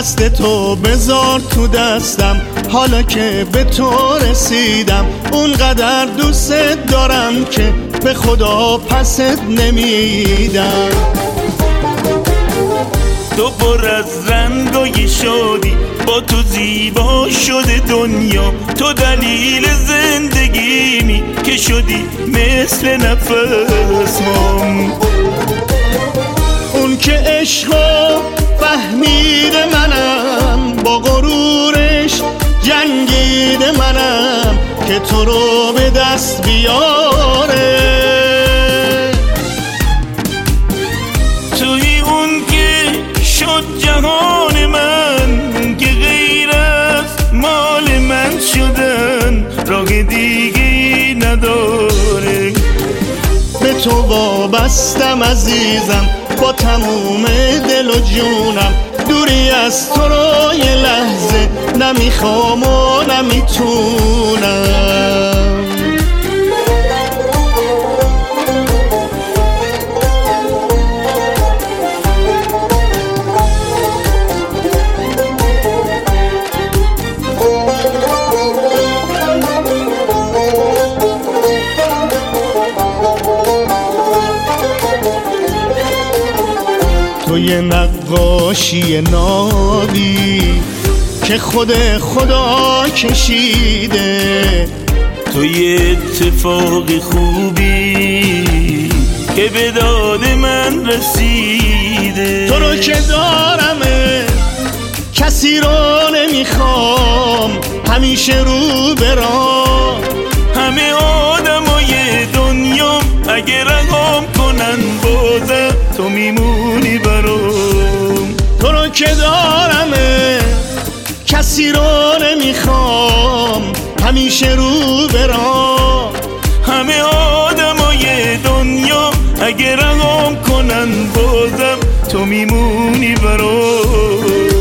دست تو بذار تو دستم، حالا که به تو رسیدم اونقدر دوست دارم که به خدا پست نمیدم. تو پر از رنگای شادی، با تو زیبا شده دنیا، تو دلیل زندگیمی که شدی مثل نفسم. اون که عشقو فهمیده منم، با غرورش جنگیده منم که تو رو به دست بیاره. توی اون که شد جهان من، که غیر از مال من شدن راه دیگه نداره. به تو وابستم عزیزم با تموم دل و جونم، دوری از تو رو یه لحظه نمیخوام و نمیتونم. تو یه نقاشی نابی که خود خدا کشیده، تو یه اتفاق خوبی که به داد من رسیده. تو رو که دارمه کسی رو نمیخوام، همیشه رو برام. همه آدمای دنیا اگه رقم کنن بازم تو میمونی برام. تو رو که دارمه کسی رو نمیخوام، همیشه رو برام. همه آدمای دنیا اگه رقم کنن بازم تو میمونی برام.